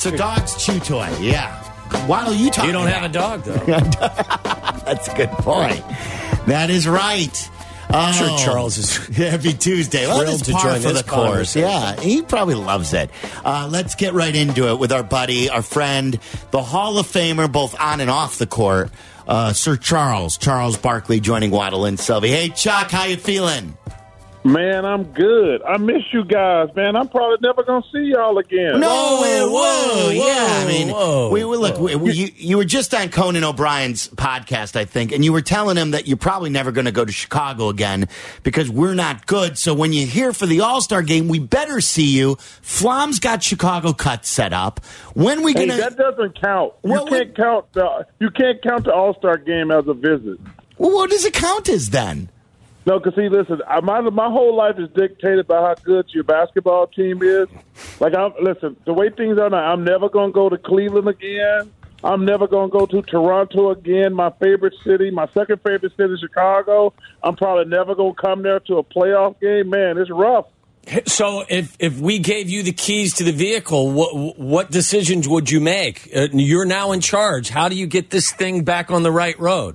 It's a dog's chew toy, yeah. Waddle, you talking You don't about? have a dog, though. That's a good point. That is right. I'm sure Charles is Happy Tuesday. Well, thrilled it's to par join for this the course. conversation. Yeah, he probably loves it. Let's get right into it with our buddy, our friend, the Hall of Famer, both on and off the court, Sir Charles Barkley, joining Waddle and Sylvie. Hey, Chuck, how you feeling? Man, I'm good. I miss you guys, man. I'm probably never going to see y'all again. Whoa. Yeah, I mean, whoa. you were just on Conan O'Brien's podcast, I think, and you were telling him that you're probably never going to go to Chicago again because we're not good. So when you're here for the All-Star game, we better see you. Flom's got Chicago cuts set up. When we Hey, gonna? that doesn't count. Well, you can't count the All-Star game as a visit. Well, what does it count as then? No, because see, listen, my whole life is dictated by how good your basketball team is. Like, listen, the way things are now, I'm never going to go to Cleveland again. I'm never going to go to Toronto again, my favorite city. My second favorite city is Chicago. I'm probably never going to come there to a playoff game. Man, it's rough. So if we gave you the keys to the vehicle, what decisions would you make? You're now in charge. How do you get this thing back on the right road?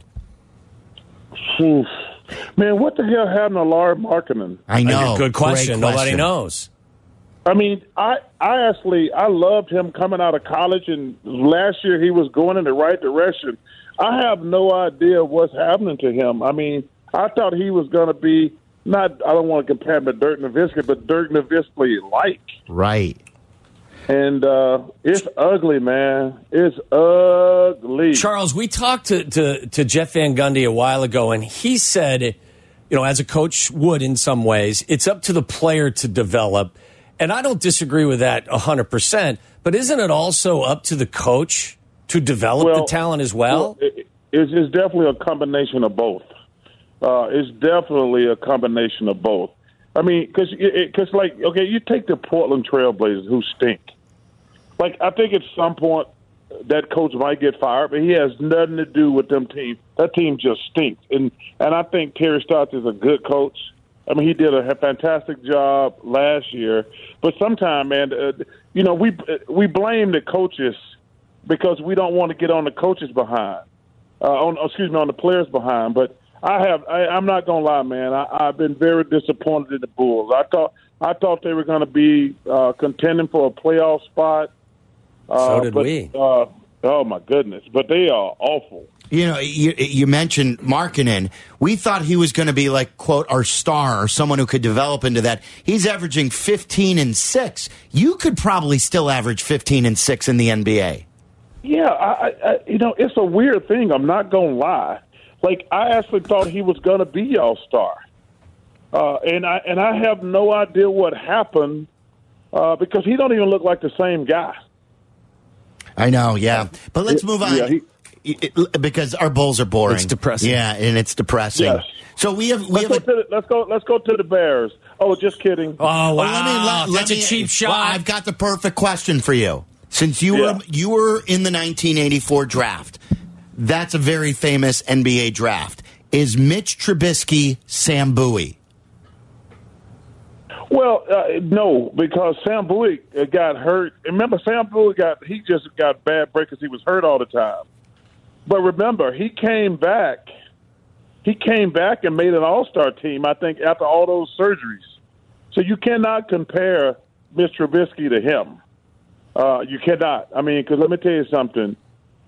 Oof. Man, what the hell happened to Larry Markkinen? I know. Good question. Great Nobody knows. I mean, I loved him coming out of college, and last year he was going in the right direction. I have no idea what's happening to him. I mean, I thought he was going to be I don't want to compare him to Dirk Nowitzki, but Dirk Nowitzki-like. Right. And it's ugly, man. It's ugly. Charles, we talked to Jeff Van Gundy a while ago, and he said, as a coach would in some ways, it's up to the player to develop. And I don't disagree with that 100%, but isn't it also up to the coach to develop the talent as well? It's definitely a combination of both. It's definitely a combination of both. I mean, because you take the Portland Trailblazers who stink. Like, I think at some point that coach might get fired, but he has nothing to do with them team. That team just stinks. And I think Terry Stotts is a good coach. I mean, he did a fantastic job last year. But sometimes, man, we blame the coaches because we don't want to get on the coaches behind. On the players behind. But I'm not gonna lie, man. I've been very disappointed in the Bulls. I thought they were going to be contending for a playoff spot. So did we. Oh my goodness! But they are awful. You mentioned Markkinen. We thought he was going to be like, quote, our star or someone who could develop into that. He's averaging 15 and 6. You could probably still average 15 and 6 in the NBA. Yeah, it's a weird thing. I'm not gonna lie. Like, I actually thought he was going to be y'all star. And I have no idea what happened because he don't even look like the same guy. I know, yeah. But let's move on. Yeah, because our Bulls are boring. It's depressing. Yeah, and it's depressing. Yes. So let's go to the Bears. Oh, just kidding. Oh, wow. Well, That's a cheap shot. Well, I've got the perfect question for you. Since you were in the 1984 draft, that's a very famous NBA draft. Is Mitch Trubisky Sam Bowie? Well, no, because Sam Bowie got hurt. Remember, Sam Bowie just got bad break because he was hurt all the time. But remember, he came back. He came back and made an all-star team, I think, after all those surgeries. So you cannot compare Mitch Trubisky to him. You cannot. I mean, because let me tell you something.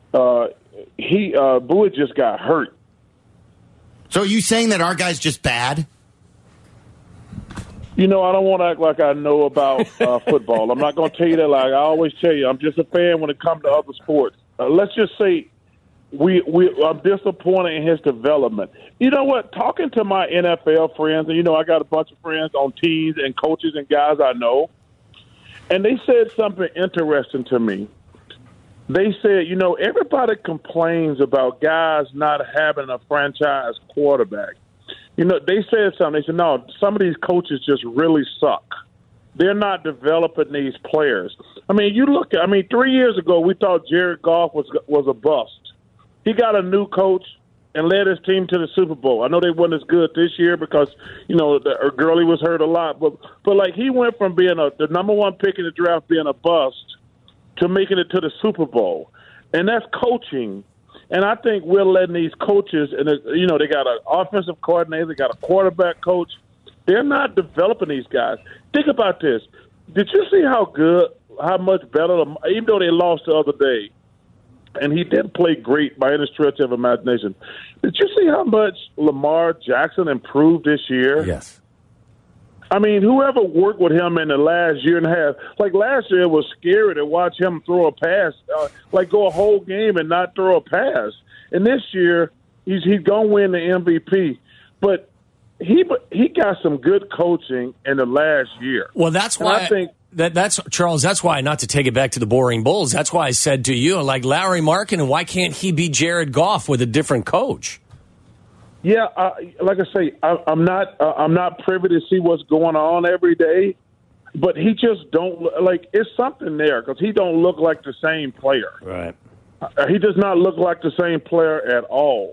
Bowie just got hurt. So are you saying that our guy's just bad? I don't want to act like I know about football. I'm not going to tell you that. Like I always tell you, I'm just a fan when it comes to other sports. Let's just say I'm disappointed in his development. You know what? Talking to my NFL friends, and I got a bunch of friends on teams and coaches and guys I know, and they said something interesting to me. They said, everybody complains about guys not having a franchise quarterback. They said something. They said, no, some of these coaches just really suck. They're not developing these players. I mean, 3 years ago, we thought Jared Goff was a bust. He got a new coach and led his team to the Super Bowl. I know they weren't as good this year because, Gurley was hurt a lot. But he went from being the number one pick in the draft being a bust to making it to the Super Bowl, and that's coaching. And I think we're letting these coaches, and they got an offensive coordinator, they got a quarterback coach. They're not developing these guys. Think about this. Did you see how much better, even though they lost the other day, and he didn't play great by any stretch of imagination, did you see how much Lamar Jackson improved this year? Yes. I mean, whoever worked with him in the last year and a half, like last year, it was scary to watch him throw a pass, go a whole game and not throw a pass. And this year, he's going to win the MVP. But he got some good coaching in the last year. Well, that's why I think that's Charles. That's why, not to take it back to the boring Bulls. That's why I said to you, like Larry Markkinen, why can't he be Jared Goff with a different coach? Yeah, like I say, I'm not privy to see what's going on every day, but he just don't it's something there because he don't look like the same player. Right. He does not look like the same player at all.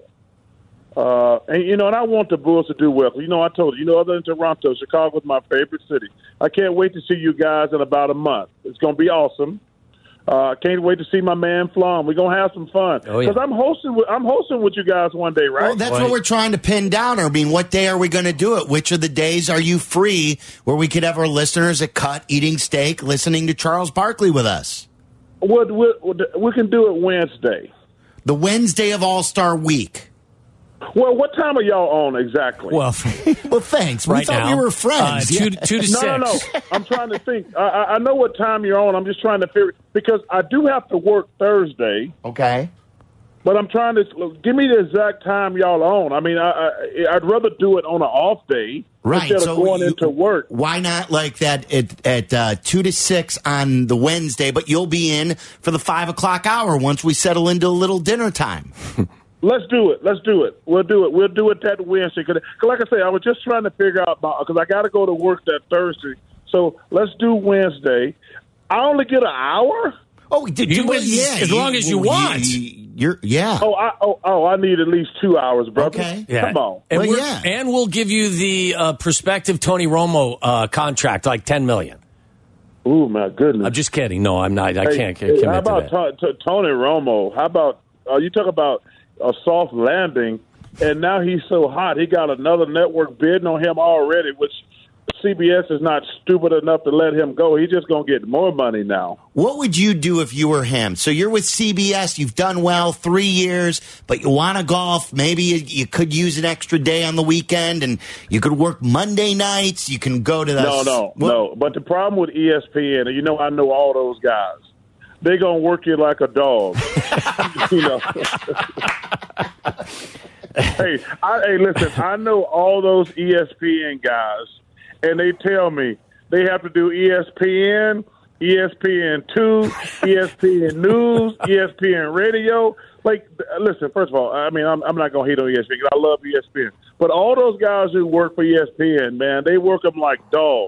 And I want the Bulls to do well. I told you, other than Toronto, Chicago's my favorite city. I can't wait to see you guys in about a month. It's going to be awesome. Can't wait to see my man Flom. We're gonna have some fun because I'm hosting with you guys one day, right? Well, that's what we're trying to pin down. I mean, what day are we going to do it? Which of the days are you free where we could have our listeners at Cut eating steak, listening to Charles Barkley with us? We can do it Wednesday. The Wednesday of All-Star Week. Well, what time are y'all on exactly? Well, thanks. Right We thought now, we were friends. 2 to 6. No. I'm trying to think. I know what time you're on. I'm just trying to figure because I do have to work Thursday. Okay. But I'm trying to give me the exact time y'all on. I mean, I'd rather do it on an off day instead of going into work. Why not like that at 2 to 6 on the Wednesday? But you'll be in for the 5 o'clock hour once we settle into a little dinner time. Let's do it. We'll do it. We'll do it that Wednesday. Cause like I say, I was just trying to figure out because I got to go to work that Thursday. So let's do Wednesday. I only get an hour. Oh, as long as you want. I need at least 2 hours, brother. Okay. Yeah. Come on. And we'll give you the prospective Tony Romo contract, like $10 million. Oh my goodness! I'm just kidding. No, I'm not. I can't commit how about to that. Tony Romo? How about you talk about a soft landing, and now he's so hot. He got another network bidding on him already, which CBS is not stupid enough to let him go. He's just going to get more money now. What would you do if you were him? So you're with CBS. You've done well 3 years, but you want to golf. Maybe you could use an extra day on the weekend, and you could work Monday nights. You can go to the... No. But the problem with ESPN, and I know all those guys, they're going to work you like a dog. Hey, listen, I know all those ESPN guys, and they tell me they have to do ESPN, ESPN2, ESPN News, ESPN Radio. Listen, first of all, I mean, I'm not going to hate on ESPN because I love ESPN. But all those guys who work for ESPN, man, they work them like dogs.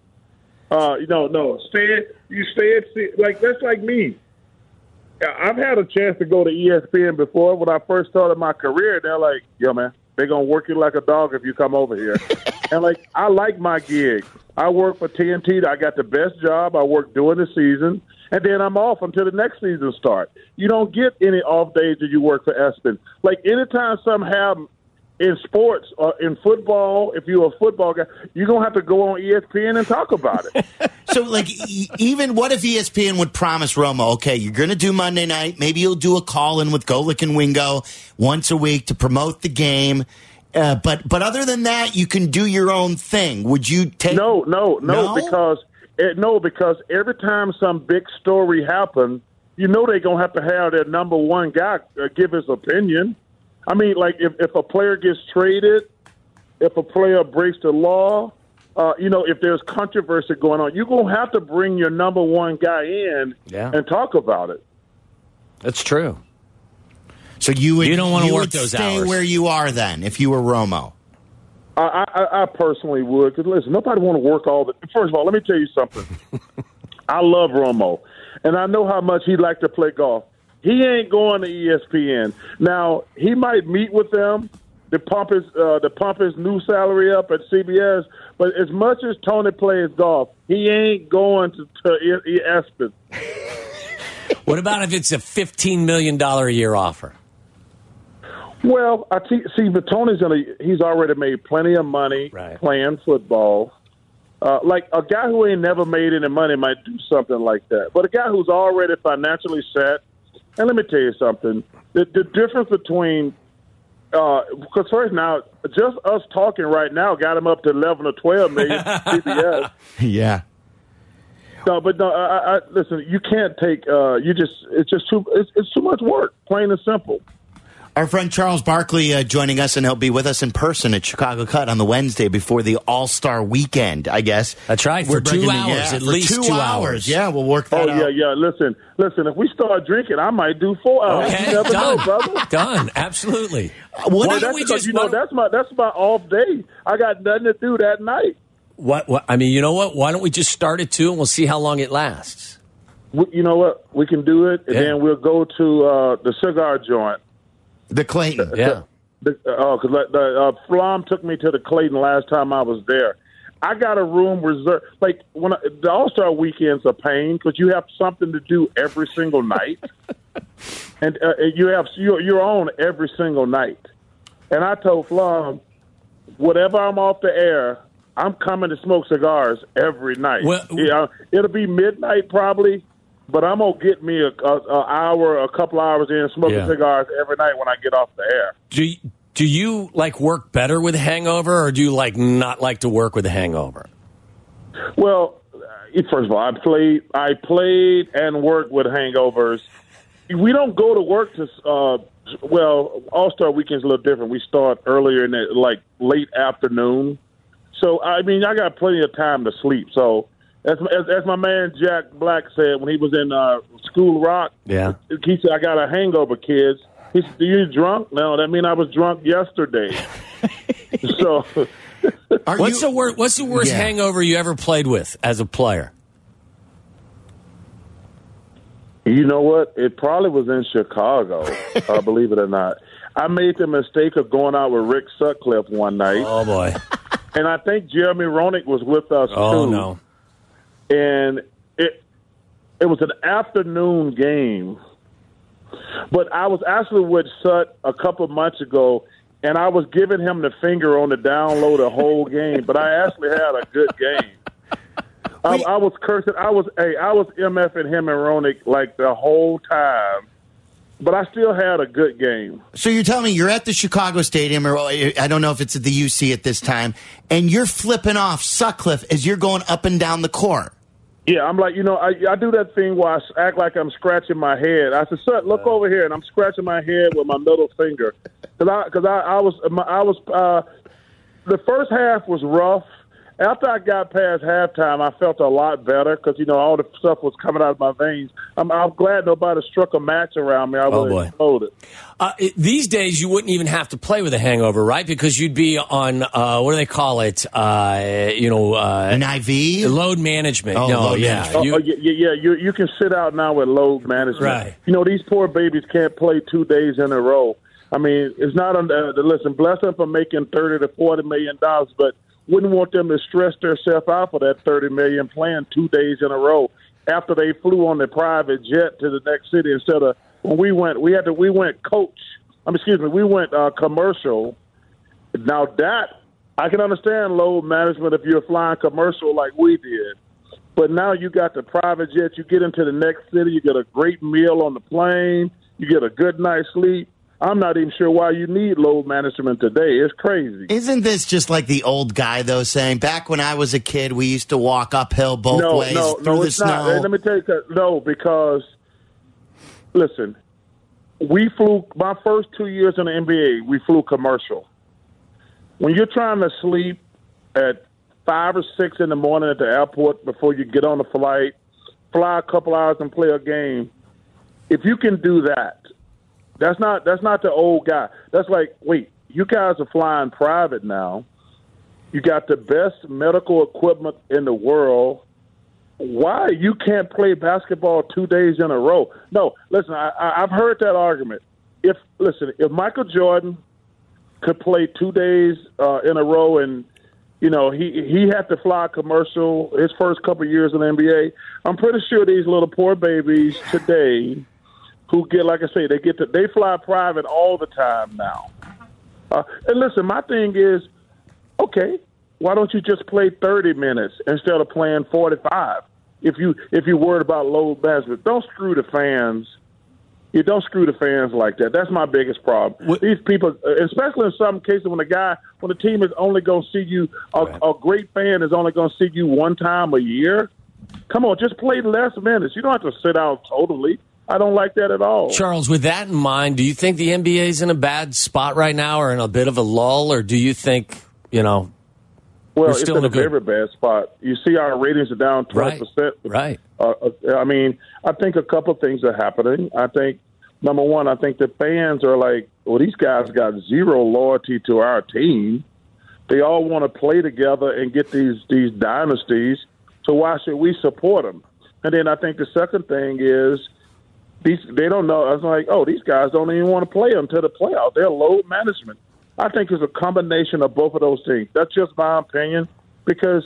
You stay at that's like me. I've had a chance to go to ESPN before when I first started my career. They're like, yo, man, they're going to work you like a dog if you come over here. And, I like my gig. I work for TNT. I got the best job. I work during the season. And then I'm off until the next season starts. You don't get any off days that you work for ESPN. Anytime something happens in sports or in football, if you're a football guy, you're going to have to go on ESPN and talk about it. So, even what if ESPN would promise Romo, okay, you're going to do Monday night. Maybe you'll do a call-in with Golic and Wingo once a week to promote the game. But other than that, you can do your own thing. Would you take... No, because every time some big story happens, they're going to have their number one guy give his opinion. I mean, if a player gets traded, if a player breaks the law, if there's controversy going on, you're going to have to bring your number one guy in and talk about it. That's true. So you don't want to work those stay hours. where you are then, if you were Romo. I personally would. Because, listen, nobody want to work all the... First of all, let me tell you something. I love Romo, and I know how much he liked to play golf. He ain't going to ESPN. Now, he might meet with them to pump his new salary up at CBS, but as much as Tony plays golf, he ain't going to ESPN. What about if it's a $15 million a year offer? Well, see, but Tony's he's already made plenty of money playing football. Like a guy who ain't never made any money might do something like that. But a guy who's already financially set, and let me tell you something, the difference between because first now, just us talking right now got him up to 11 or 12 million CBS. Yeah. No, but no. Listen, you can't take. It's just too. It's too much work. Plain and simple. Our friend Charles Barkley joining us, and he'll be with us in person at Chicago Cut on the Wednesday before the All-Star Weekend, I guess. That's right, for 2 hours, at least 2 hours. Yeah, we'll work that out. Oh, yeah. Listen, if we start drinking, I might do 4 hours. Okay, you never done. know, brother. Done, absolutely. That's my off day. I got nothing to do that night. What? I mean, you know what? Why don't we just start at 2 and we'll see how long it lasts? You know what? We can do it, and then we'll go to the cigar joint. The Clayton. Yeah. Because Flom took me to the Clayton last time I was there. I got a room reserved. Like, the All-Star weekend's a pain because you have something to do every single night. And you're on every single night. And I told Flom, whatever I'm off the air, I'm coming to smoke cigars every night. Well, it'll be midnight probably, but I'm going to get me a couple hours in smoking cigars every night when I get off the air. Do you like work better with a hangover, or do you like not like to work with a hangover? Well, first of all, I played and worked with hangovers. We don't go to work to All-Star Weekend's a little different. We start earlier in the late afternoon. So, I mean, I got plenty of time to sleep. So, as my man Jack Black said when he was in School Rock, he said, I got a hangover, kids. He said, are you drunk? No, that means I was drunk yesterday. So, what's the worst hangover you ever played with as a player? You know what? It probably was in Chicago, believe it or not. I made the mistake of going out with Rick Sutcliffe one night. Oh, boy. And I think Jeremy Roenick was with us, too. Oh, no. And it was an afternoon game. But I was actually with Sut a couple of months ago, and I was giving him the finger on the down low the whole game. But I actually had a good game. I was cursing. I was MFing him and Roenick like the whole time. But I still had a good game. So you're telling me you're at the Chicago Stadium, or I don't know if it's at the UC at this time, and you're flipping off Sutcliffe as you're going up and down the court. Yeah, I'm like, I do that thing where I act like I'm scratching my head. I said, Sut, look over here, and I'm scratching my head with my middle finger. Because I was the first half was rough. After I got past halftime, I felt a lot better because, all the stuff was coming out of my veins. I'm glad nobody struck a match around me. I would have exploded. These days, you wouldn't even have to play with a hangover, right? Because you'd be on, what do they call it? An IV? Load management. Load management. You can sit out now with load management. Right. These poor babies can't play 2 days in a row. I mean, it's not listen, bless them for making $30 to $40 million, but wouldn't want them to stress themselves out for that $30 million playing 2 days in a row after they flew on the private jet to the next city instead of when we went commercial. Now that I can understand load management if you're flying commercial like we did, but now you got the private jet. You get into the next city, you get a great meal on the plane, you get a good night's sleep. I'm not even sure why you need load management today. It's crazy. Isn't this just like the old guy, though, saying, back when I was a kid, we used to walk uphill both ways through the snow? Not. Let me tell you, no, because, listen, we flew, my first 2 years in the NBA, we flew commercial. When you're trying to sleep at 5 or 6 in the morning at the airport before you get on the flight, fly a couple hours and play a game, if you can do that, that's not the old guy. That's like, wait, you guys are flying private now. You got the best medical equipment in the world. Why you can't play basketball 2 days in a row? No, listen, I've heard that argument. If Michael Jordan could play 2 days in a row and he had to fly a commercial his first couple of years in the NBA. I'm pretty sure these little poor babies today who get, like I say, they fly private all the time now. And listen, my thing is, okay, why don't you just play 30 minutes instead of playing 45? If you're worried about load management, don't screw the fans. You don't screw the fans like that. That's my biggest problem. These people, especially in some cases, when the team is only going to see you, a great fan is only going to see you one time a year. Come on, just play less minutes. You don't have to sit out totally. I don't like that at all. Charles, with that in mind, do you think the NBA is in a bad spot right now, or in a bit of a lull, or do you think Well, it's in a very bad spot. You see, our ratings are down 12%. Right. I think a couple of things are happening. I think, number one, I think the fans are like, well, these guys got zero loyalty to our team. They all want to play together and get these dynasties. So why should we support them? And then I think the second thing is they don't know. I was like, oh, these guys don't even want to play until the playoffs. They're load management. I think it's a combination of both of those things. That's just my opinion, because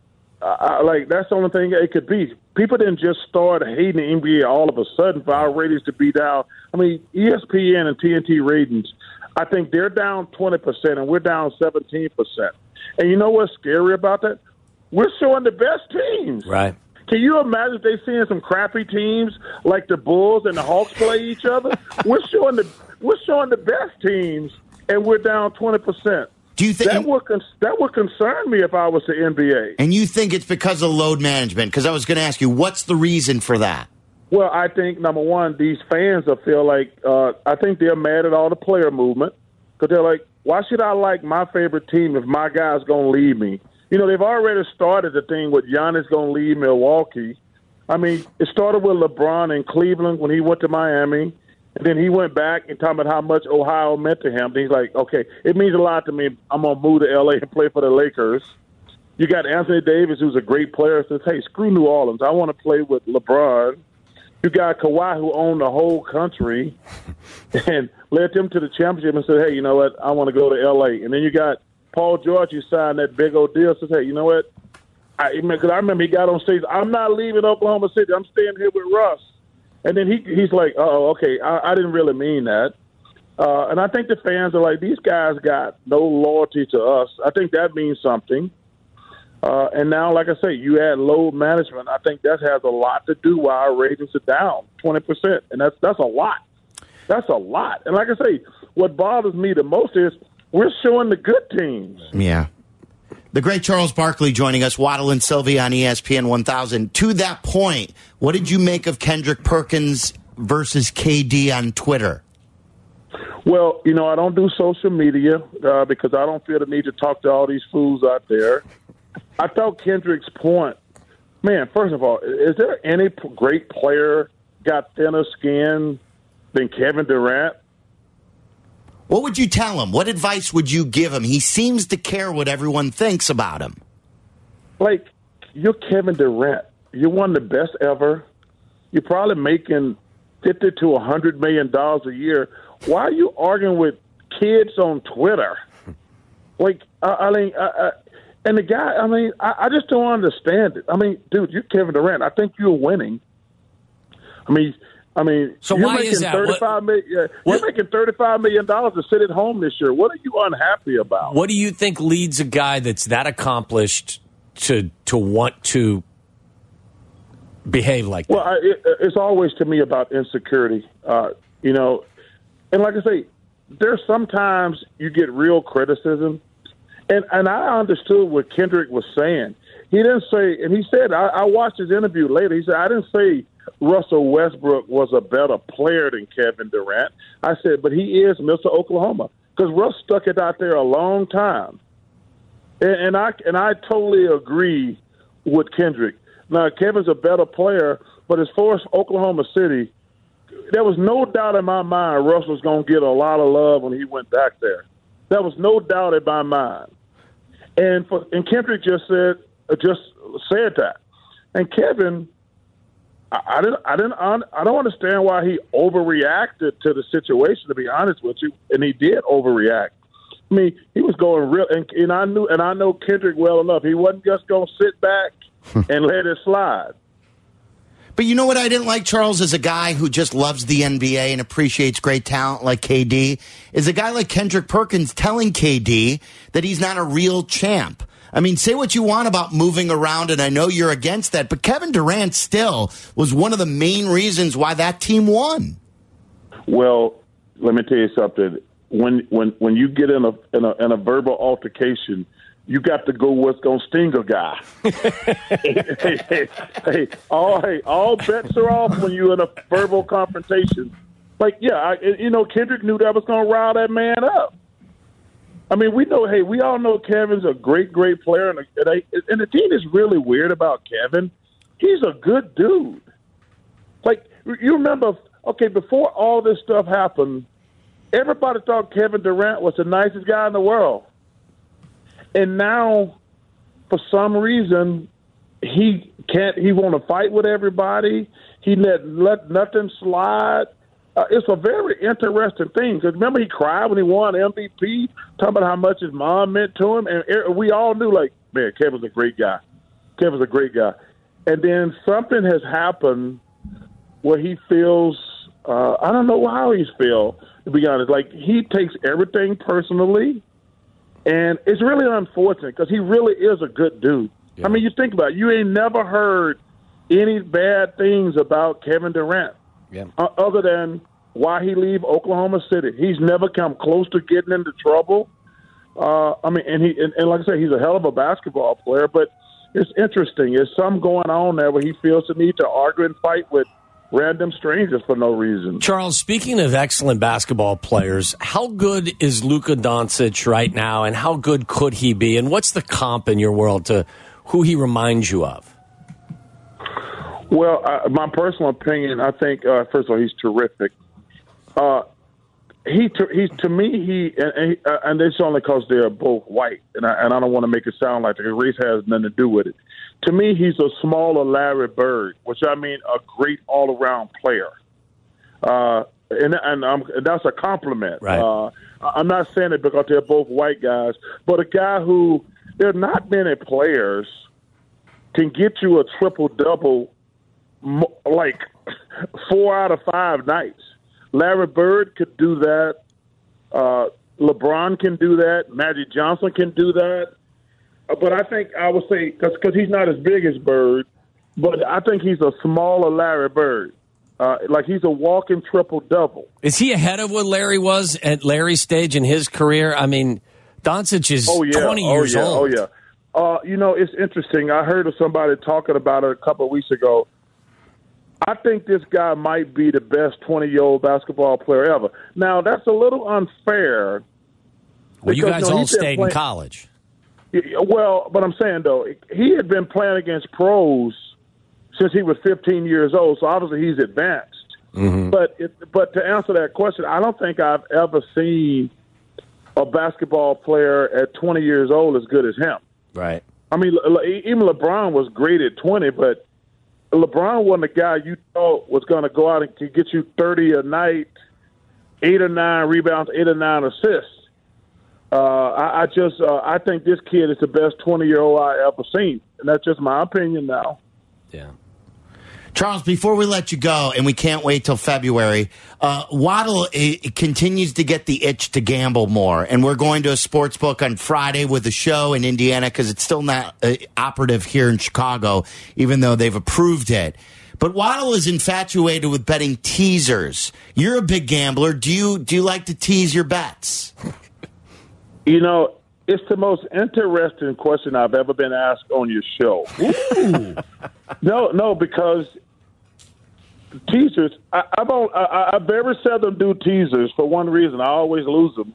that's the only thing it could be. People didn't just start hating the NBA all of a sudden for our ratings to be down. I mean, ESPN and TNT ratings, I think they're down 20% and we're down 17%. And you know what's scary about that? We're showing the best teams. Right. Can you imagine they seeing some crappy teams like the Bulls and the Hawks play each other? We're showing the best teams, and we're down 20%. Do you think that would concern me if I was the NBA? And you think it's because of load management? Because I was going to ask you, what's the reason for that? Well, I think, number one, these fans feel like I think they're mad at all the player movement, because they're like, why should I like my favorite team if my guy's going to leave me? They've already started the thing with Giannis going to leave Milwaukee. I mean, it started with LeBron in Cleveland when he went to Miami. And then he went back and talking about how much Ohio meant to him. And he's like, okay, it means a lot to me. I'm going to move to L.A. and play for the Lakers. You got Anthony Davis, who's a great player, says, hey, screw New Orleans. I want to play with LeBron. You got Kawhi, who owned the whole country and led them to the championship and said, hey, you know what, I want to go to L.A. And then you got Paul George, who signed that big old deal, says, hey, you know what, because I remember he got on stage, I'm not leaving Oklahoma City. I'm staying here with Russ. And then he's like, oh, okay, I didn't really mean that. And I think the fans are like, these guys got no loyalty to us. I think that means something. And now, like I say, you add load management. I think that has a lot to do why our ratings are down 20%. And that's a lot. That's a lot. And like I say, what bothers me the most is we're showing the good teams. Yeah. The great Charles Barkley joining us, Waddle and Sylvie on ESPN 1000. To that point, what did you make of Kendrick Perkins versus KD on Twitter? Well, I don't do social media because I don't feel the need to talk to all these fools out there. I thought Kendrick's point, man, first of all, is there any great player got thinner skin than Kevin Durant? What would you tell him? What advice would you give him? He seems to care what everyone thinks about him. Like, you're Kevin Durant. You're one of the best ever. You're probably making $50 to $100 million a year. Why are you arguing with kids on Twitter? Like, and the guy, I just don't understand it. I mean, dude, you're Kevin Durant. I think you're winning. So you're why making is that? You're making $35 million to sit at home this year. What are you unhappy about? What do you think leads a guy that's that accomplished to want to behave like that? Well, it's always to me about insecurity, And like I say, there's sometimes you get real criticism, and I understood what Kendrick was saying. He didn't say, and he said, I watched his interview later. He said, I didn't say Russell Westbrook was a better player than Kevin Durant. I said, but he is Mr. Oklahoma, because Russ stuck it out there a long time. And I totally agree with Kendrick. Now, Kevin's a better player, but as far as Oklahoma City, there was no doubt in my mind Russ was going to get a lot of love when he went back there. There was no doubt in my mind. And Kendrick just said that. And Kevin, I don't understand why he overreacted to the situation, to be honest with you, and he did overreact. I mean, he was going real, and I know Kendrick well enough. He wasn't just going to sit back and let it slide. But you know what I didn't like, Charles, as a guy who just loves the NBA and appreciates great talent like KD, is a guy like Kendrick Perkins telling KD that he's not a real champ. I mean, say what you want about moving around, and I know you're against that, but Kevin Durant still was one of the main reasons why that team won. Well, let me tell you something. When you get in a verbal altercation, you got to go what's going to sting a guy. All bets are off when you're in a verbal confrontation. Like, Kendrick knew that was going to rile that man up. I mean, we all know Kevin's a great, great player, and the thing is really weird about Kevin, he's a good dude. Like, you remember, before all this stuff happened, everybody thought Kevin Durant was the nicest guy in the world. And now, for some reason, he want to fight with everybody. He let nothing slide. It's a very interesting thing. Because remember, he cried when he won MVP, talking about how much his mom meant to him. And we all knew, like, man, Kevin's a great guy. Kevin's a great guy. And then something has happened where he feels, I don't know how he feels, to be honest. Like, he takes everything personally. And it's really unfortunate because he really is a good dude. Yeah. I mean, you think about it. You ain't never heard any bad things about Kevin Durant other than why he leave Oklahoma City. He's never come close to getting into trouble. And like I said, he's a hell of a basketball player. But it's interesting. There's something going on there where he feels the need to argue and fight with random strangers for no reason. Charles, speaking of excellent basketball players, how good is Luka Doncic right now, and how good could he be? And what's the comp in your world to who he reminds you of? Well, my personal opinion, I think, first of all, he's terrific. To me, and it's only because they're both white, and I don't want to make it sound like the race has nothing to do with it. To me, he's a smaller Larry Bird, which I mean a great all-around player, and that's a compliment. Right. I'm not saying it because they're both white guys, but a guy who there are not many players can get you a triple-double like 4 out of 5 nights. Larry Bird could do that. LeBron can do that. Magic Johnson can do that. But I think I would say, because he's not as big as Bird, but I think he's a smaller Larry Bird. Like he's a walking triple-double. Is he ahead of what Larry was at Larry's stage in his career? I mean, Doncic is 20 years old. Oh, yeah. It's interesting. I heard of somebody talking about it a couple of weeks ago. I think this guy might be the best 20-year-old basketball player ever. Now, that's a little unfair. Well, you guys all stayed in college. Well, but I'm saying, though, he had been playing against pros since he was 15 years old, so obviously he's advanced. Mm-hmm. But to answer that question, I don't think I've ever seen a basketball player at 20 years old as good as him. Right. I mean, even LeBron was great at 20, but LeBron wasn't a guy you thought was going to go out and get you 30 a night, 8 or 9 rebounds, 8 or 9 assists. I think this kid is the best 20-year-old I ever seen, and that's just my opinion now. Yeah. Charles, before we let you go, and we can't wait till February, Waddle continues to get the itch to gamble more. And we're going to a sports book on Friday with a show in Indiana because it's still not operative here in Chicago, even though they've approved it. But Waddle is infatuated with betting teasers. You're a big gambler. Do you like to tease your bets? It's the most interesting question I've ever been asked on your show. Ooh. No, because teasers, I very seldom do teasers for one reason. I always lose them.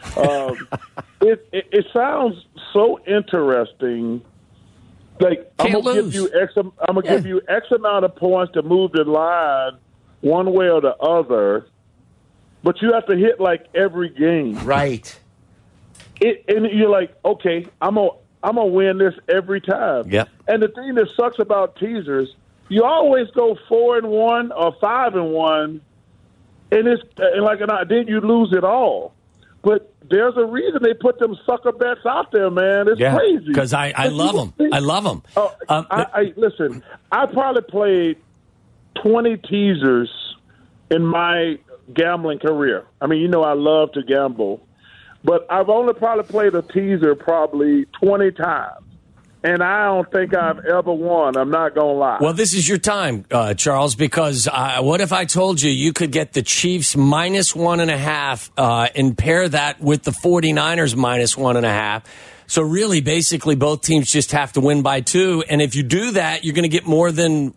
It sounds so interesting. Like I'm gonna give you X amount of points to move the line one way or the other, but you have to hit like every game. Right. And you're like, okay, I'm gonna win this every time. Yep. And the thing that sucks about teasers, you always go 4-1 or 5-1, and then you lose it all. But there's a reason they put them sucker bets out there, man. It's crazy. Because I love them. I love them. Listen, I probably played 20 teasers in my gambling career. I mean, I love to gamble. But I've only probably played a teaser probably 20 times. And I don't think I've ever won. I'm not going to lie. Well, this is your time, Charles, because what if I told you could get the Chiefs minus 1.5 and pair that with the 49ers minus 1.5? So really, basically, both teams just have to win by 2. And if you do that, you're going to get more than,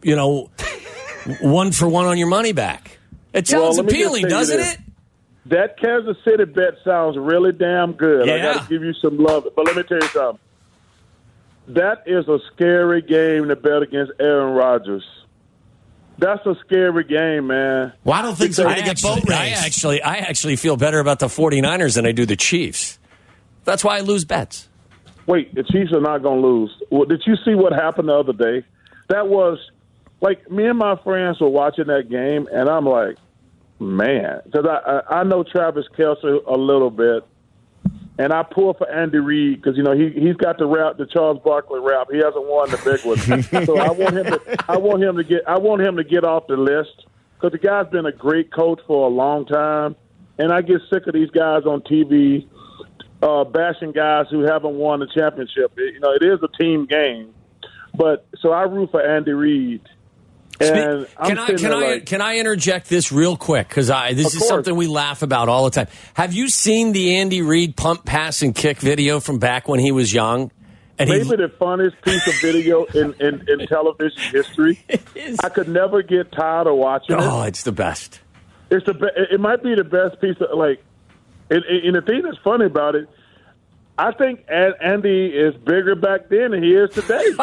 1 for 1 on your money back. It sounds appealing, doesn't it? That Kansas City bet sounds really damn good. Yeah. I got to give you some love. But let me tell you something. That is a scary game to bet against Aaron Rodgers. That's a scary game, man. Well, I don't think so. I actually feel better about the 49ers than I do the Chiefs. That's why I lose bets. Wait, the Chiefs are not going to lose. Well, did you see what happened the other day? That was, me and my friends were watching that game, and I'm like, man. Because I know Travis Kelce a little bit. And I pull for Andy Reid because he's got the Charles Barkley rap. He hasn't won the big one, so I want him to get off the list because the guy's been a great coach for a long time. And I get sick of these guys on TV bashing guys who haven't won the championship. It is a team game, but so I root for Andy Reid. And can I interject this real quick? Because this is something we laugh about all the time. Have you seen the Andy Reid pump, pass, and kick video from back when he was young? And maybe the funniest piece of video in television history. I could never get tired of watching it. Oh, it's the best. It might be the best piece of and the thing that's funny about it, I think Andy is bigger back then than he is today.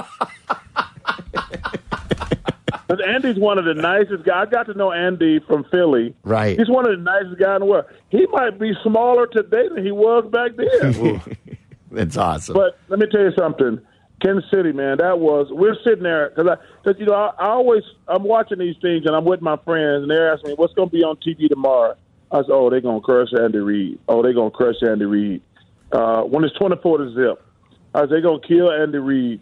Because Andy's one of the nicest guys. I got to know Andy from Philly. Right. He's one of the nicest guys in the world. He might be smaller today than he was back then. That's awesome. But let me tell you something. Kansas City, man, we're sitting there because I'm watching these things and I'm with my friends and they're asking me what's going to be on TV tomorrow. I said, they're going to crush Andy Reid. They're going to crush Andy Reid. When it's 24-0, I said, they're going to kill Andy Reid.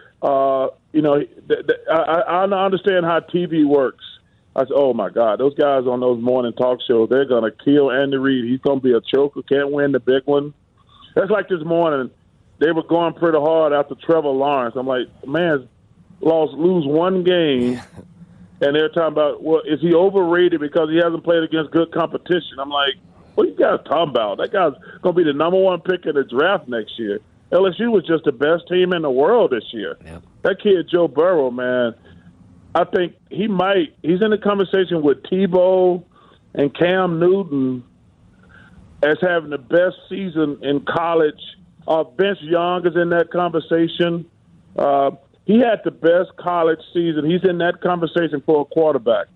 I understand how TV works. I said, oh, my God, those guys on those morning talk shows, they're going to kill Andy Reid. He's going to be a choker, can't win the big one. That's like this morning. They were going pretty hard after Trevor Lawrence. I'm like, man, lose one game, and they're talking about, well, is he overrated because he hasn't played against good competition? I'm like, what are you guys talking about? That guy's going to be the number 1 pick in the draft next year. LSU was just the best team in the world this year. Yep. That kid, Joe Burrow, man, I think he's in the conversation with Tebow and Cam Newton as having the best season in college. Vince Young is in that conversation. He had the best college season. He's in that conversation for a quarterback.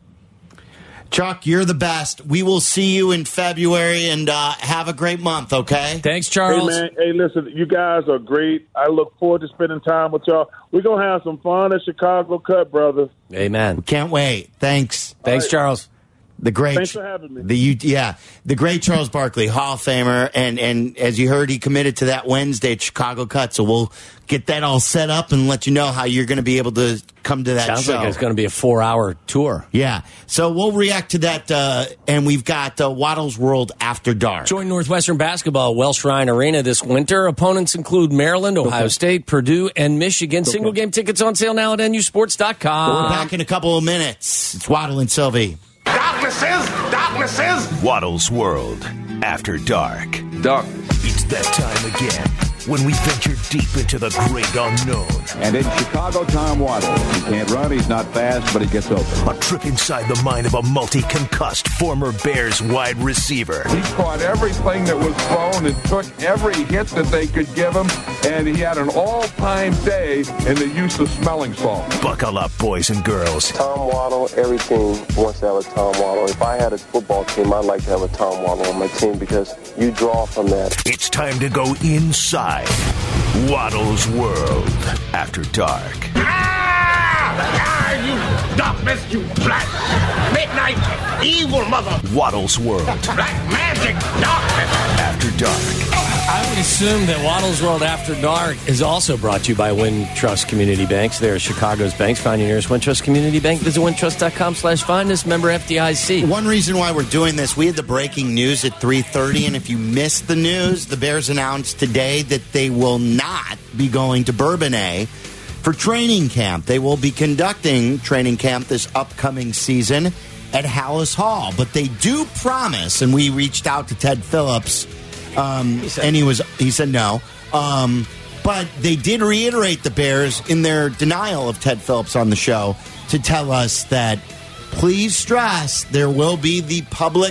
Chuck, you're the best. We will see you in February, and have a great month, okay? Thanks, Charles. Hey, man. Hey, listen, you guys are great. I look forward to spending time with y'all. We're going to have some fun at Chicago Cut, brother. Amen. We can't wait. Thanks. Thanks, right. Charles. The great, thanks for having me. The great Charles Barkley, Hall of Famer, and as you heard, he committed to that Wednesday at Chicago Cut. So we'll get that all set up and let you know how you're going to be able to come to that Sounds show. Like it's going to be a 4-hour tour. Yeah, so we'll react to that, and we've got Waddle's World After Dark. Join Northwestern basketball at Welsh Shrine Arena this winter. Opponents include Maryland, Ohio State, Purdue, and Michigan. Single game tickets on sale now at NUSports.com. We're back in a couple of minutes. It's Waddle and Sylvie. Darknesses. Waddle's World After Dark. It's that time again when we venture deep into the great unknown. And in Chicago, Tom Waddle. He can't run, he's not fast, but he gets open. A trip inside the mind of a multi-concussed former Bears wide receiver. He caught everything that was thrown and took every hit that they could give him, and he had an all-time day in the use of smelling salt. Buckle up, boys and girls. Tom Waddle, every team wants to have a Tom Waddle. If I had a football team, I'd like to have a Tom Waddle on my team because you draw from that. It's time to go inside Waddle's World After Dark. fire, you darkness, you black midnight evil mother. Waddle's World. Black magic darkness. After Dark. I would assume that Waddle's World After Dark is also brought to you by Wintrust Community Banks. They're Chicago's banks. Find your nearest Wintrust Community Bank. Visit wintrust.com/find us. Member FDIC. One reason why we're doing this, we had the breaking news at 3:30, and if you missed the news, the Bears announced today that they will not be going to Bourbonnais for training camp. They will be conducting training camp this upcoming season at Hallis Hall. But they do promise, and we reached out to Ted Phillips, and he said no. But they did reiterate, the Bears, in their denial of Ted Phillips on the show, to tell us that, please stress, there will be the public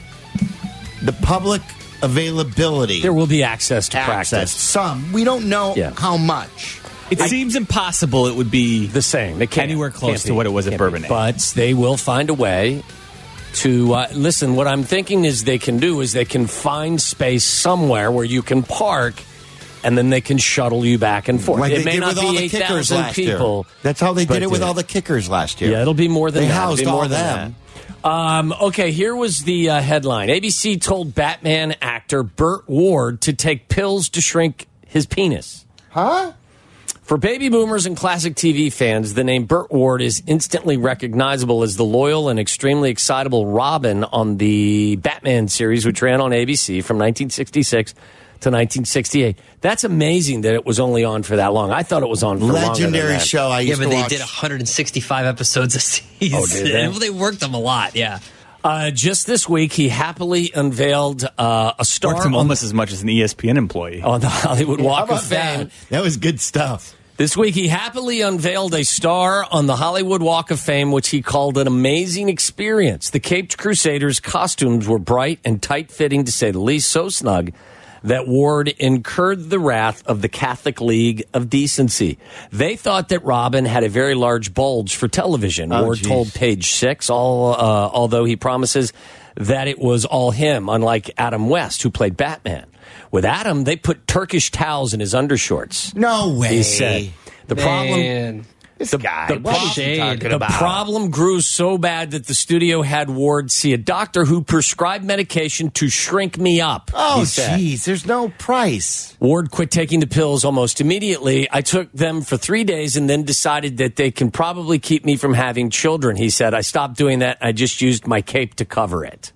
availability. There will be access to practice. Some. We don't know how much. It seems impossible it would be the same. It can't, anywhere close to what it was at Bourbonnais. But they will find a way to listen. What I'm thinking is they can find space somewhere where you can park, and then they can shuttle you back and forth. Like it they may did not with all be the 8,000 people. That's how they did it with all the kickers last year. Yeah, it'll be more than they that. housed more all than them. Okay, here was the headline. ABC told Batman actor Burt Ward to take pills to shrink his penis. Huh? For baby boomers and classic TV fans, the name Burt Ward is instantly recognizable as the loyal and extremely excitable Robin on the Batman series, which ran on ABC from 1966 to 1968. That's amazing that it was only on for that long. I thought it was on for longer than legendary that. show. I used to watch. Yeah, but they did 165 episodes a season. Oh, did they? They worked them a lot, yeah. Just this week, he happily unveiled a star. Worked him almost as much as an ESPN employee. On the Hollywood Walk How of about Fame. That was good stuff. This week, he happily unveiled a star on the Hollywood Walk of Fame, which he called an amazing experience. The Caped Crusaders' costumes were bright and tight-fitting, to say the least, so snug that Ward incurred the wrath of the Catholic League of Decency. They thought that Robin had a very large bulge for television. Ward told Page Six, although he promises that it was all him, unlike Adam West, who played Batman. With Adam, they put Turkish towels in his undershorts. No way. He said the problem. This guy, what is he talking about? The problem grew so bad that the studio had Ward see a doctor who prescribed medication to shrink me up. Oh, jeez, there's no price. Ward quit taking the pills almost immediately. I took them for 3 days and then decided that they can probably keep me from having children, he said. I stopped doing that. I just used my cape to cover it.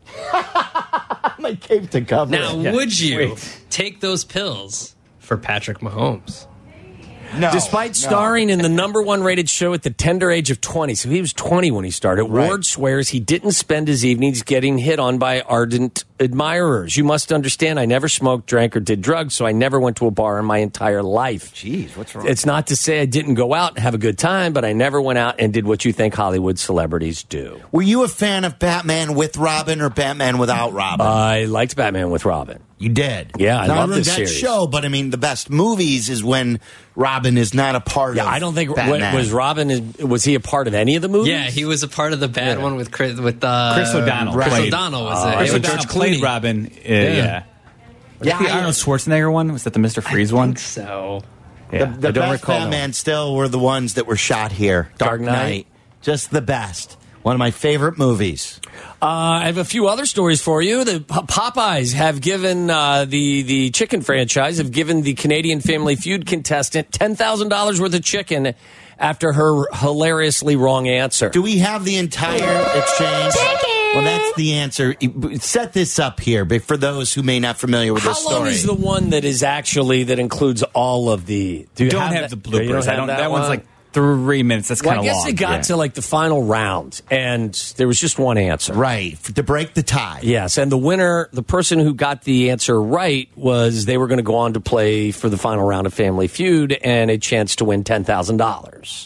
My cape to cover it. Now, would you take those pills for Patrick Mahomes? No, despite starring in the #1 rated show at the tender age of 20, so he was 20 when he started, Ward swears he didn't spend his evenings getting hit on by ardent admirers. You must understand, I never smoked, drank, or did drugs, so I never went to a bar in my entire life. Jeez, what's wrong? It's not to say I didn't go out and have a good time, but I never went out and did what you think Hollywood celebrities do. Were you a fan of Batman with Robin or Batman without Robin? I liked Batman with Robin. You did? Yeah, I love this that series. show, but I mean, the best movies is when Robin is not a part of I don't think Batman. Was he a part of any of the movies? Yeah, he was a part of the bad one with Chris O'Donnell. Chris Played. O'Donnell was it. Chris With O'Donnell George played Clooney. Robin. Yeah, the Arnold Schwarzenegger one? Was that the Mr. Freeze one? I think so. Yeah, The I don't best recall. Batman still were the ones that were shot here. Dark Knight. Just the best. One of my favorite movies. I have a few other stories for you. The Popeyes have given the chicken franchise have given the Canadian Family Feud contestant $10,000 worth of chicken after her hilariously wrong answer. Do we have the entire exchange? Chicken! Well, that's the answer. Set this up here, but for those who may not familiar with this story. How long is the one that includes all of the? Do you don't have the bloopers. That one's like 3 minutes. That's kind of long. I guess it got to like the final round, and there was just one answer. Right, to break the tie. Yes, and the winner, the person who got the answer right, they were going to go on to play for the final round of Family Feud and a chance to win $10,000.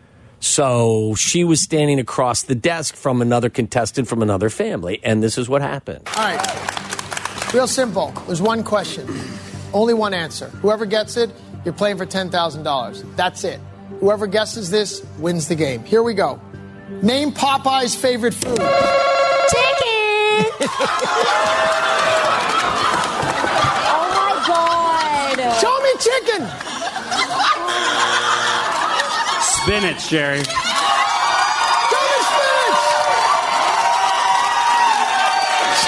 So she was standing across the desk from another contestant from another family, and this is what happened. All right, real simple. There's one question, only one answer. Whoever gets it, you're playing for $10,000. That's it. Whoever guesses this wins the game. Here we go. Name Popeye's favorite food. Chicken! Oh my God! Show me chicken! Spinach, Jerry.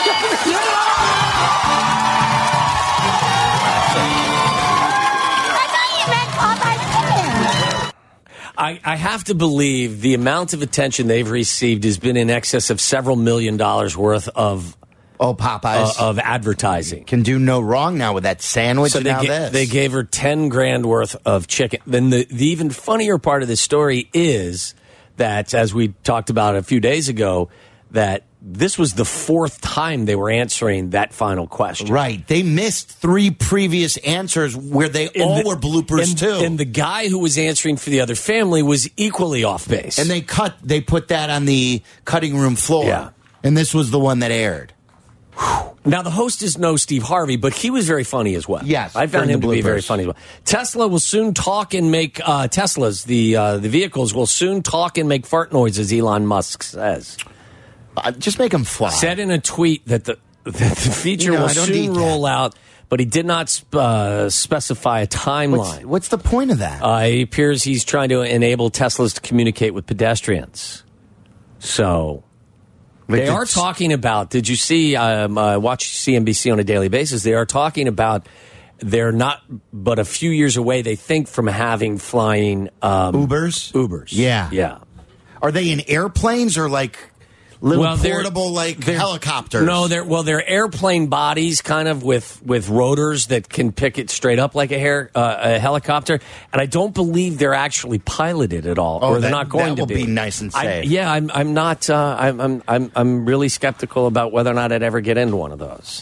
I have to believe the amount of attention they've received has been in excess of several $1 million worth of Popeyes of advertising. Can do no wrong now with that sandwich. So and they gave her $10,000 worth of chicken. Then the even funnier part of this story is that, as we talked about a few days ago, that this was the 4th time they were answering that final question. Right. They missed 3 previous answers where they were bloopers too. And the guy who was answering for the other family was equally off base. And they put that on the cutting room floor. Yeah. And this was the one that aired. Now, the host is no Steve Harvey, but he was very funny as well. Yes. I found him to be very funny as well. Tesla will soon talk and make Teslas, the vehicles, will soon talk and make fart noises, Elon Musk says. Just make them fly. Said in a tweet that the feature will soon roll out, but he did not specify a timeline. What's the point of that? It appears he's trying to enable Teslas to communicate with pedestrians. So they are talking about, did you see, watch CNBC on a daily basis, they are talking about they're not but a few years away, they think, from having flying Ubers. Yeah. Yeah. Are they in airplanes or like little portable helicopters? No, they're airplane bodies, kind of with rotors that can pick it straight up like a helicopter. And I don't believe they're actually piloted at all, or they're not going to be. That will be nice and safe. I'm not. I'm really skeptical about whether or not I'd ever get into one of those.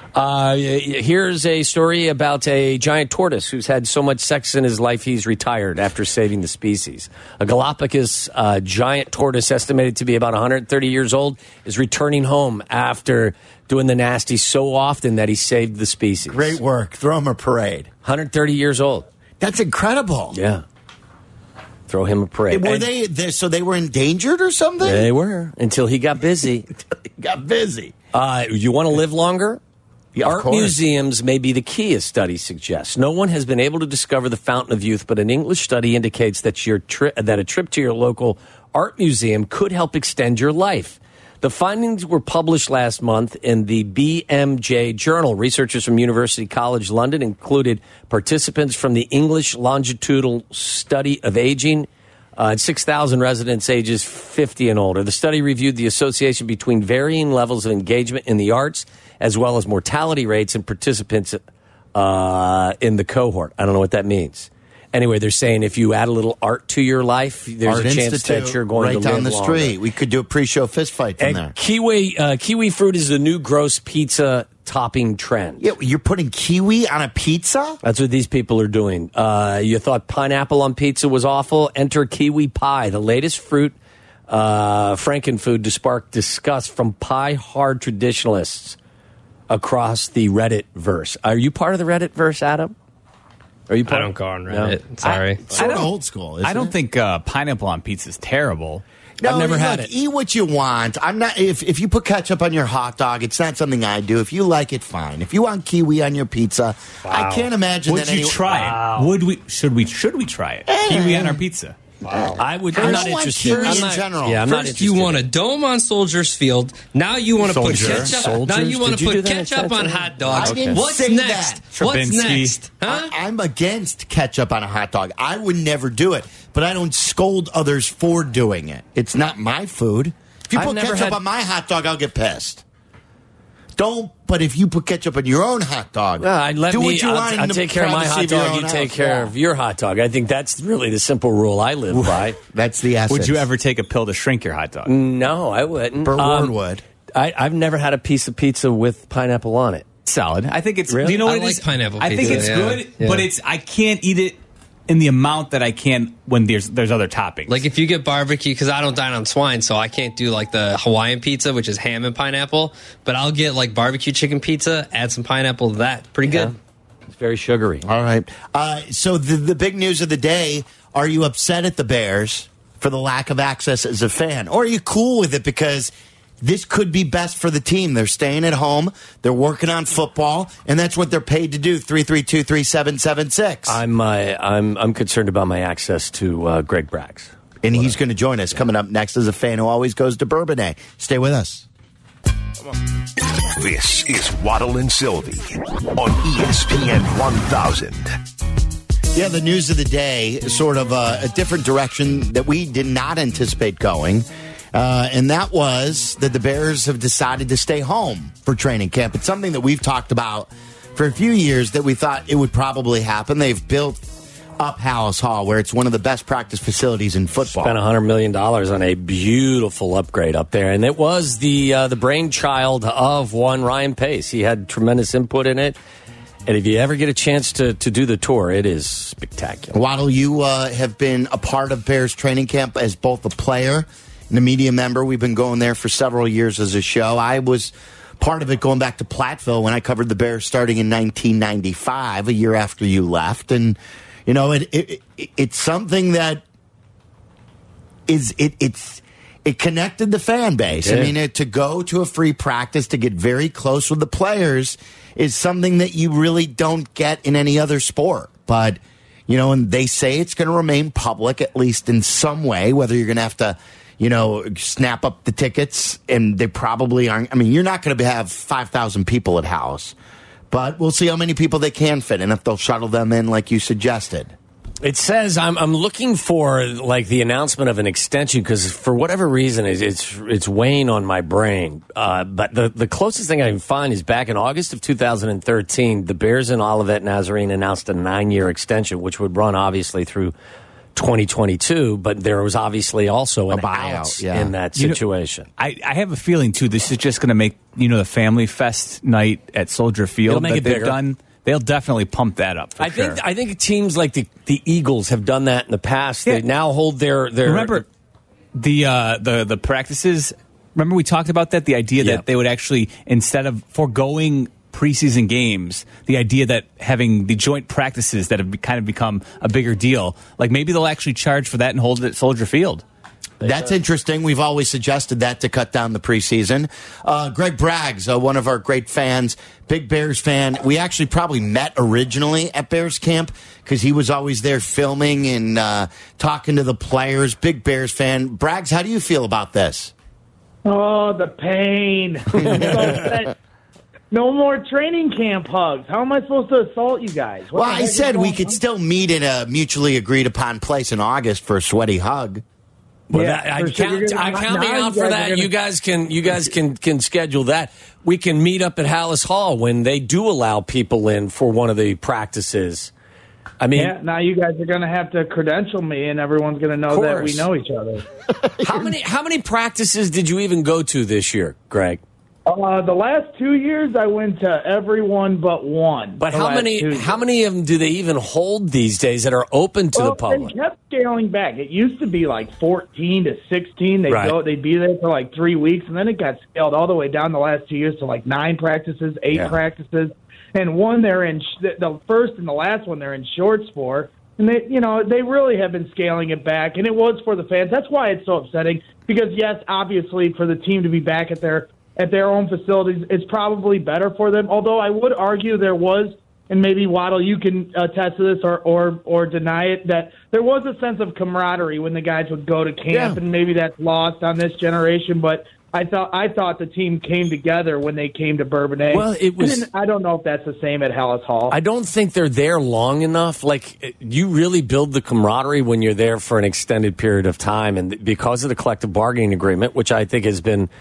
Here's a story about a giant tortoise who's had so much sex in his life he's retired after saving the species. A Galapagos giant tortoise, estimated to be about 130 years old, is returning home after doing the nasty so often that he saved the species. Great work. Throw him a parade. 130 years old. That's incredible. Yeah. Throw him a parade. So they were endangered or something? They were, until he got busy. You want to live longer? Art museums may be the key, a study suggests. No one has been able to discover the fountain of youth, but an English study indicates that a trip to your local art museum could help extend your life. The findings were published last month in the BMJ Journal. Researchers from University College London included participants from the English Longitudinal Study of Aging, 6,000 residents ages 50 and older. The study reviewed the association between varying levels of engagement in the arts, as well as mortality rates and participants in the cohort. I don't know what that means. Anyway, they're saying if you add a little art to your life, there's a chance that you're going to live right down the longer. street. We could do a pre-show fist fight from there. Kiwi fruit is the new gross pizza topping trend. Yeah, you're putting kiwi on a pizza? That's what these people are doing. You thought pineapple on pizza was awful? Enter kiwi pie, the latest fruit frankenfood to spark disgust from pie-hard traditionalists across the Reddit-verse. Are you part of the Reddit-verse, Adam? Are you part? I don't go on Reddit. No. Sorry. Sort of old school, isn't I don't it? think pineapple on pizza is terrible. No, I've never had look, it. Eat what you want. I'm not. If you put ketchup on your hot dog, it's not something I do. If you like it, fine. If you want kiwi on your pizza, I can't imagine Would that. you try it? Would we? Should we try it? Kiwi on our pizza. Wow. I'm not interested. interested. In general. Yeah, I'm not First, interested. you want a dome on Soldiers Field. Now you want to put ketchup. Now you want to put ketchup on hot dogs. I didn't What's say next? that. What's Trubinsky. next? Huh? I'm against ketchup on a hot dog. I would never do it, but I don't scold others for doing it. It's not my food. If you I've put never ketchup had- on my hot dog, I'll get pissed. Don't. But if you put ketchup on your own hot dog, do what you want. in I'll the take care of my privacy hot of your dog. own You take house. care of your hot dog. I think that's really the simple rule I live by. That's the essence. Would you ever take a pill to shrink your hot dog? No, I wouldn't. Burt Ward would. I've never had a piece of pizza with pineapple on it. Solid. I think it's. Really? Do you know what I it like is? pineapple I think pizza, it's yeah. good, Yeah. but I can't eat it in the amount that I can when there's other toppings. Like if you get barbecue, because I don't dine on swine, so I can't do like the Hawaiian pizza, which is ham and pineapple. But I'll get like barbecue chicken pizza, add some pineapple to that. Pretty good. Yeah. It's very sugary. All right. So the big news of the day, are you upset at the Bears for the lack of access as a fan? Or are you cool with it because this could be best for the team? They're staying at home. They're working on football, and that's what they're paid to do. 332-3776. I'm concerned about my access to Greg Braggs. And he's going to join us coming up next as a fan who always goes to Bourbonnais. Stay with us. Come on. This is Waddle and Sylvie on ESPN 1000. Yeah, the news of the day, sort of a different direction that we did not anticipate going. And that was that the Bears have decided to stay home for training camp. It's something that we've talked about for a few years that we thought it would probably happen. They've built up Hallis Hall, where it's one of the best practice facilities in football. Spent $100 million on a beautiful upgrade up there. And it was the brainchild of one Ryan Pace. He had tremendous input in it. And if you ever get a chance to do the tour, it is spectacular. Waddle, you have been a part of Bears training camp as both a player and a media member. We've been going there for several years as a show. I was part of it going back to Platteville when I covered the Bears starting in 1995, a year after you left. And you know, it's something that it connected the fan base. Yeah. I mean, to go to a free practice, to get very close with the players is something that you really don't get in any other sport. But, you know, and they say it's going to remain public, at least in some way, whether you're going to have to, you know, snap up the tickets, and they probably aren't. I mean, you're not going to have 5,000 people at Hallis. But we'll see how many people they can fit and if they'll shuttle them in like you suggested. It says I'm looking for like the announcement of an extension because for whatever reason it's weighing on my brain. But the closest thing I can find is back in August of 2013, the Bears and Olivet Nazarene announced a 9-year extension, which would run obviously through 2022, but there was obviously also an buyout in that situation. You know, I have a feeling, too, this is just going to make, you know, the Family Fest night at Soldier Field that they've done. They'll definitely pump that up for sure. I think teams like the Eagles have done that in the past. Yeah. They now hold their Remember the practices? Remember we talked about that? The idea that they would actually, instead of foregoing preseason games, the idea that having the joint practices that have kind of become a bigger deal, like maybe they'll actually charge for that and hold it at Soldier Field. That's interesting. We've always suggested that to cut down the preseason. Greg Braggs, one of our great fans, big Bears fan. We actually probably met originally at Bears camp because he was always there filming and talking to the players. Big Bears fan. Braggs, how do you feel about this? Oh, the pain. No more training camp hugs. How am I supposed to assault you guys? Well, I said we could still meet in a mutually agreed upon place in August for a sweaty hug. Well, I count me out for that. You guys can schedule that. We can meet up at Hallis Hall when they do allow people in for one of the practices. I mean, now you guys are going to have to credential me, and everyone's going to know that we know each other. How many practices did you even go to this year, Greg? The last 2 years, I went to every one but one. But how many of them do they even hold these days that are open to the public? They kept scaling back. It used to be like 14 to 16. They'd be there for like 3 weeks, and then it got scaled all the way down the last 2 years to like 9 practices, 8 practices, and one they're in the first and the last one they're in shorts for. And they really have been scaling it back, and it was for the fans. That's why it's so upsetting. Because yes, obviously for the team to be back at their own facilities, it's probably better for them. Although I would argue there was, and maybe Waddle, you can attest to this or deny it, that there was a sense of camaraderie when the guys would go to camp, and maybe that's lost on this generation. But I thought the team came together when they came to Bourbonnais. Well, it was. I don't know if that's the same at Hallis Hall. I don't think they're there long enough. Like, you really build the camaraderie when you're there for an extended period of time, and because of the collective bargaining agreement, which I think has been,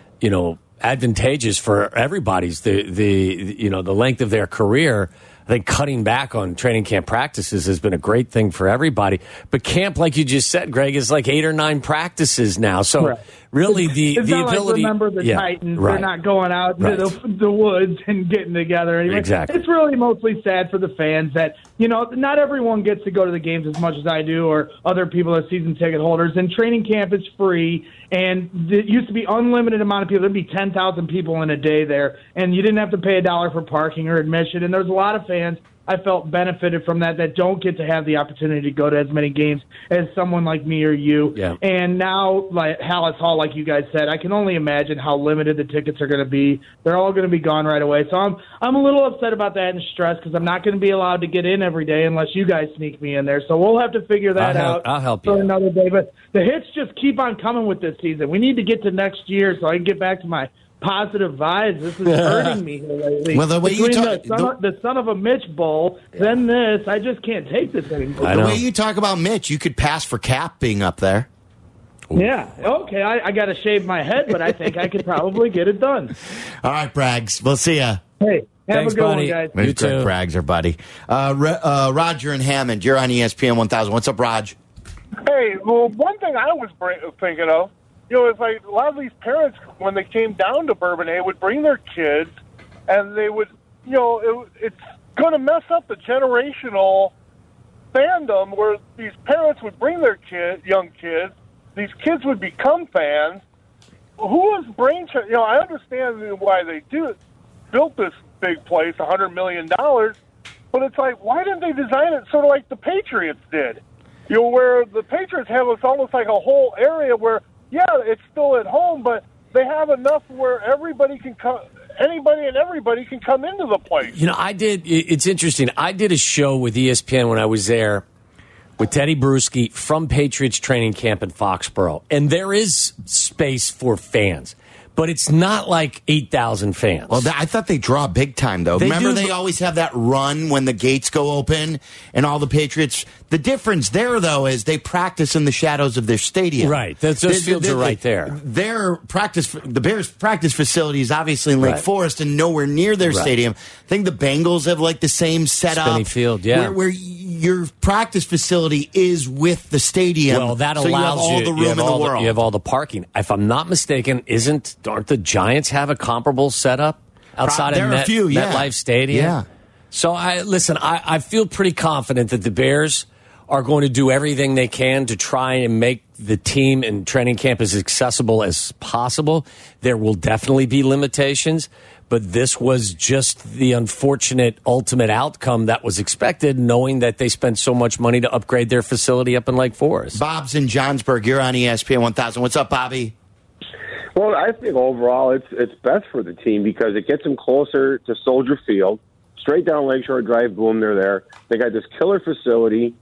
advantageous for everybody's the length of their career. I think cutting back on training camp practices has been a great thing for everybody. But camp, like you just said, Greg, is like 8 or 9 practices now. So really the ability. Like, remember the Titans, they're not going out into the woods and getting together anyway. Exactly. It's really mostly sad for the fans that, not everyone gets to go to the games as much as I do or other people as season ticket holders. And training camp is free. And it used to be unlimited amount of people. There'd be 10,000 people in a day there, and you didn't have to pay $1 for parking or admission. And there's a lot of fans I felt benefited from that don't get to have the opportunity to go to as many games as someone like me or you. Yeah. And now, like Hallis Hall, like you guys said, I can only imagine how limited the tickets are going to be. They're all going to be gone right away. So I'm a little upset about that and stressed because I'm not going to be allowed to get in every day unless you guys sneak me in there. So we'll have to figure that out. I'll help you for another day. But the hits just keep on coming with this season. We need to get to next year so I can get back to my positive vibes. This is hurting me here lately. Well, the way you talk, the son of a Mitch Bowl, then this. I just can't take this anymore. The way you talk about Mitch, you could pass for Cap being up there. Yeah. Okay. I got to shave my head, but I think I could probably get it done. All right, Braggs. We'll see ya. Hey, Thanks, have a good buddy. one, guys. There's Greg Braggs, our buddy. Roger and Hammond, you're on ESPN 1000. What's up, Raj? Hey, well, one thing I was thinking of, it's like a lot of these parents, when they came down to Bourbonnais, would bring their kids, and they would, it's going to mess up the generational fandom where these parents would bring their young kids, these kids would become fans. Who was brainchild? I understand why they built this big place, $100 million, but it's like, why didn't they design it sort of like the Patriots did? Where the Patriots have almost like a whole area where, it's still at home, but they have enough where everybody can come. Anybody and everybody can come into the place. It's interesting. I did a show with ESPN when I was there with Teddy Bruschi from Patriots training camp in Foxborough. And there is space for fans. But it's not like 8,000 fans. Well, I thought they draw big time, though. Remember, they always have that run when the gates go open and all the Patriots. The difference there, though, is they practice in the shadows of their stadium. Right. Those fields are right there. The Bears' practice facility is obviously in Lake Forest and nowhere near their stadium. I think the Bengals have like the same setup. Spinny field, yeah. Where your practice facility is with the stadium. Well, that so allows you have all the room in the world. You have all the parking. If I'm not mistaken, aren't the Giants have a comparable setup outside of MetLife Stadium? Yeah. So I feel pretty confident that the Bears are going to do everything they can to try and make the team and training camp as accessible as possible. There will definitely be limitations, but this was just the unfortunate ultimate outcome that was expected, knowing that they spent so much money to upgrade their facility up in Lake Forest. Bob's in Johnsburg. You're on ESPN 1000. What's up, Bobby? Well, I think overall it's best for the team because it gets them closer to Soldier Field, straight down Lakeshore Drive. Boom, they're there. They got this killer facility.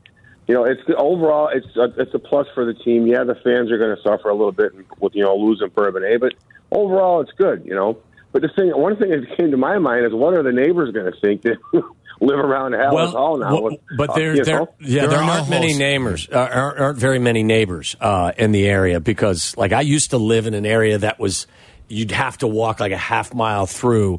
It's a plus for the team. Yeah, the fans are going to suffer a little bit with losing Bourbonnais, but overall it's good. But one thing that came to my mind is what are the neighbors going to think that live around Hallis Hall now? But there aren't many neighbors. Aren't very many neighbors in the area because, like, I used to live in an area that was you'd have to walk like a half mile through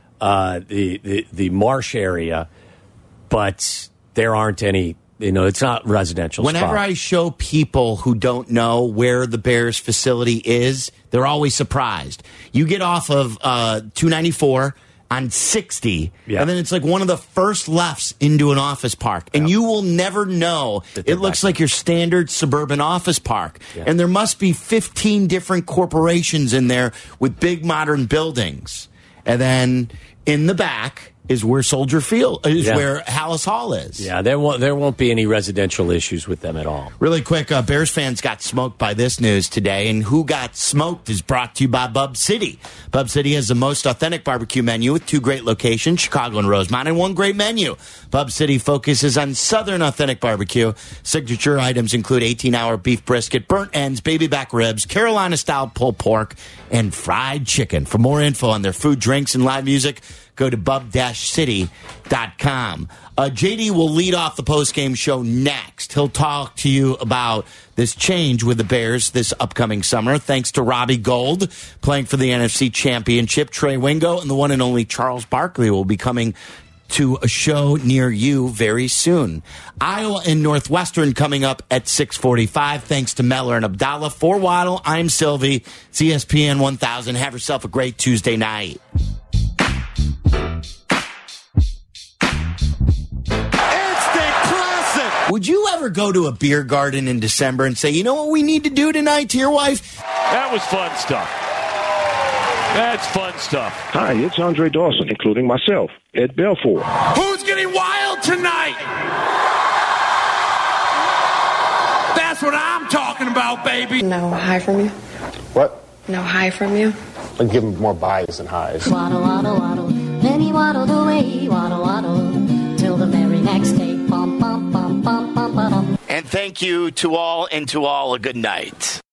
the marsh area, but there aren't any. It's not residential. Whenever I show people who don't know where the Bears facility is, they're always surprised. You get off of 294 on 60, and then it's like one of the first lefts into an office park. And you will never know. It looks like your standard suburban office park. Yeah. And there must be 15 different corporations in there with big modern buildings. And then in the back is where Soldier Field is, where Hallis Hall is. Yeah, there won't be any residential issues with them at all. Really quick, Bears fans got smoked by this news today, and who got smoked is brought to you by Bub City. Bub City has the most authentic barbecue menu with 2 great locations, Chicago and Rosemont, and 1 great menu. Bub City focuses on Southern authentic barbecue. Signature items include 18-hour beef brisket, burnt ends, baby back ribs, Carolina-style pulled pork, and fried chicken. For more info on their food, drinks, and live music, go to bub-city.com. JD will lead off the postgame show next. He'll talk to you about this change with the Bears this upcoming summer. Thanks to Robbie Gould playing for the NFC Championship. Trey Wingo and the one and only Charles Barkley will be coming to a show near you very soon. Iowa and Northwestern coming up at 6:45. Thanks to Meller and Abdallah. For Waddle, I'm Sylvie. It's ESPN 1000. Have yourself a great Tuesday night. Would you ever go to a beer garden in December and say, you know what we need to do tonight to your wife? That was fun stuff. That's fun stuff. Hi, it's Andre Dawson, including myself, Ed Belfour. Who's getting wild tonight? That's what I'm talking about, baby. No hi from you? What? No hi from you? I'd give him more buys than highs. Waddle, waddle, waddle. Then he waddled away, waddle, waddle, till the very next day. Bum, bum, bum, bum, bum, bum. And thank you to all, and to all a good night.